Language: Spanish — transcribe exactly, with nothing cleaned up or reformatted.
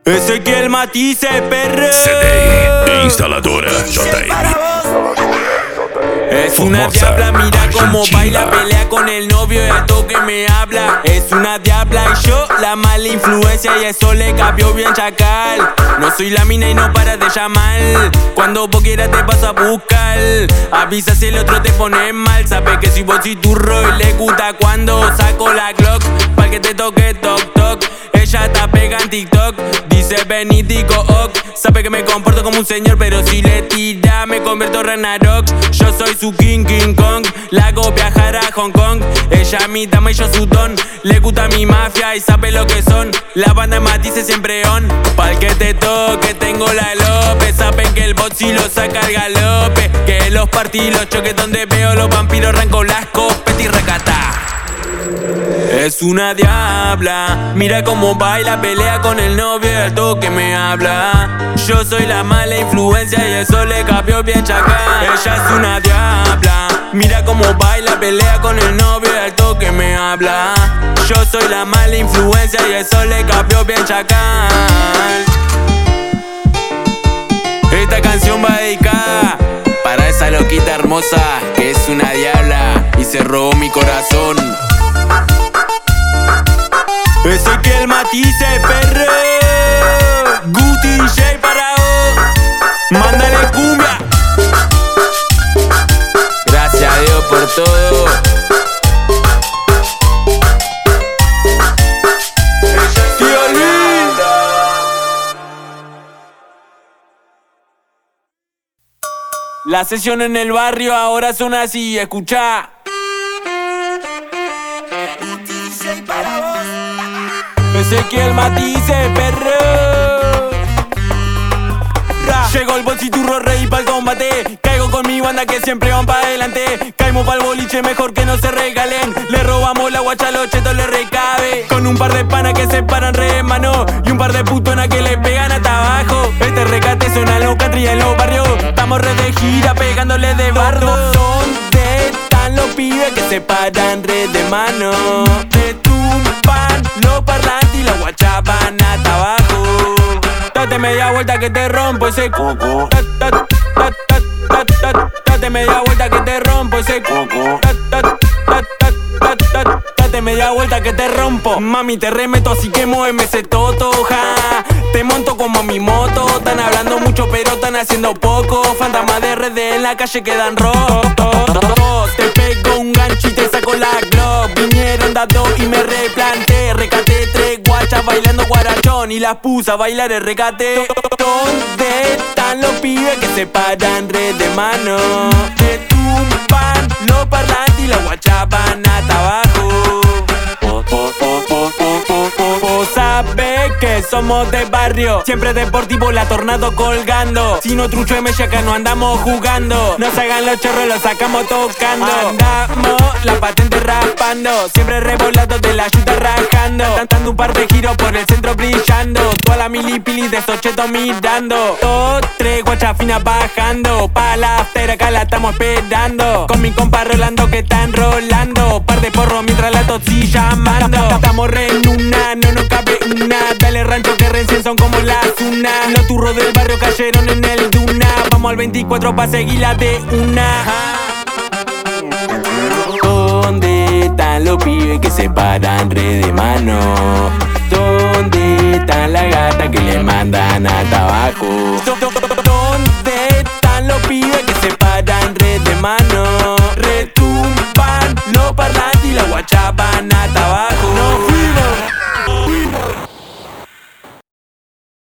Ezequiel Matisse, perro. C D I, instaladora J M. Es una diabla, mira cómo baila, pelea con el novio y al toque me habla. Es una diabla y yo la mala influencia y eso le cambió bien chacal. No soy la mina y no para de llamar. Cuando vos quieras te vas a buscar. Avisa si el otro te pone mal. Sabes que si vos y turro y le gusta cuando saco la Glock pa' que te toque toc toc. Ella está pega en TikTok, dice Benitico ok. Sabe que me comporto como un señor, pero si le tira me convierto en Ragnarok. Yo soy su King King Kong, la hago viajar a Hong Kong. Ella mi dama y yo su don. Le gusta mi mafia y sabe lo que son. La banda Matisse siempre on. Pa'l que te toque tengo la López. Saben que el bot si lo saca el galope. Que los partí los choques donde veo los vampiros arranco las copet y recata. Es una diabla, mira cómo baila, pelea con el novio y al toque me habla. Yo soy la mala influencia y eso le cambió bien chacal. Ella es una diabla, mira cómo baila, pelea con el novio y al toque me habla. Yo soy la mala influencia y eso le cambió bien chacal. Esta canción va dedicada para esa loquita hermosa que es una diabla y se robó mi corazón. Ezequiel Matisse, perro. Guti J para vos. Mándale cumbia. Gracias a Dios por todo. Tío Luis. La sesión en el barrio ahora son así, escuchá. Ezequiel Matisse, perro. Ra. Llegó el bolsiturro rey pa'l combate. Caigo con mi banda que siempre van pa' adelante. Caímos pa'l boliche mejor que no se regalen. Le robamos la guacha a los chetos, le recabe. Con un par de panas que se paran re de mano y un par de putonas que le pegan hasta abajo. Este recate suena en los country en los barrios. Estamos re de gira pegándole de bardo. ¿Dónde están los pibes que se paran re de mano? Te tumban los parlantes y la guacha van hasta abajo. Date media vuelta que te rompo ese coco. Date media vuelta que te rompo ese coco. Date media vuelta que te rompo. Mami te remeto así que muéveme ese toto, ja. Te monto como mi moto. Están hablando mucho pero están haciendo poco. Fantasmas de R D en la calle quedan rotos. Te pego un gancho y te saco la Glock. Vinieron dados y me replanté. Recate tres guachas bailando guarachón y las puse a bailar el recate. ¿Dónde están los pibes que se paran re de mano? Te tumban los parlantes y la guacha van hasta abajo. Vos sabés que somos de barrio, siempre deportivo, la tornado colgando. Si no trucho M acá no andamos jugando. No se hagan los chorros, los sacamos tocando. Andamos la patente raspando, siempre revolado de la yuta rajando. Dando un par de giros por el centro brillando. Toda la milipili de estos chetos mirando. Dos, tres guachas finas bajando. Pa' la after acá la estamos esperando. Con mi compa Rolando que están rolando. Par de porros mientras la toxi llamando. Estamos re en una, no nos cabe una. Dale rancho que recién son como la zuna. Los turros del barrio cayeron en el Duna. Vamos al veinticuatro pa' seguirla de una. ¿Dónde están los pibes que se paran re de mano? ¿Dónde están las gatas que le mandan hasta abajo?